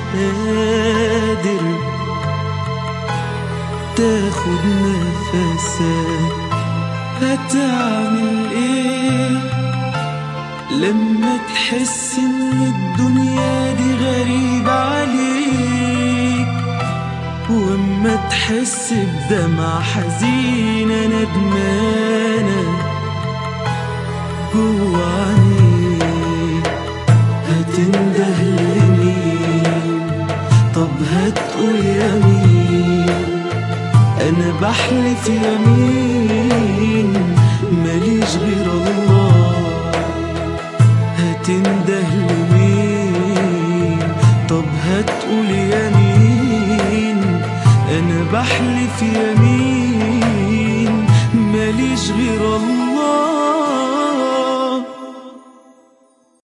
قادر تاخد نفسك. هتعمل ايه لما تحس ان الدنيا دي غريبة عليك، واما تحس بدمعة حزينة ندمانة جوا عينيك؟ هتنده لمين؟ طب هتقول يمين؟ انا بحلف يمين ماليش غير الله. هتنده لمين؟ طب هتقول يمين؟ انا بحلف يمين ماليش غير الله.